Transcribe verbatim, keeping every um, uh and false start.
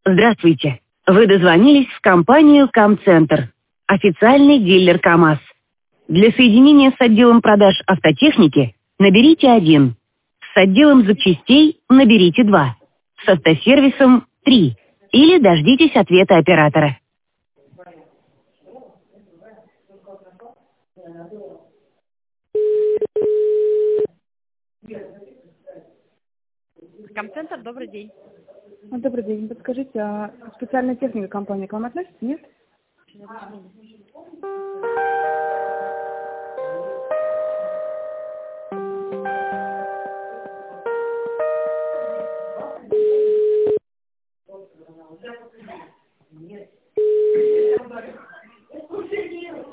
Здравствуйте. Вы дозвонились в компанию «Камцентр», официальный дилер КАМАЗ. Для соединения с отделом продаж автотехники наберите один. С отделом запчастей наберите два. С автосервисом три. Или дождитесь ответа оператора. Камцентр, добрый день. Ну, добрый день. Подскажите, а специальная техника компании к вам относится, нет?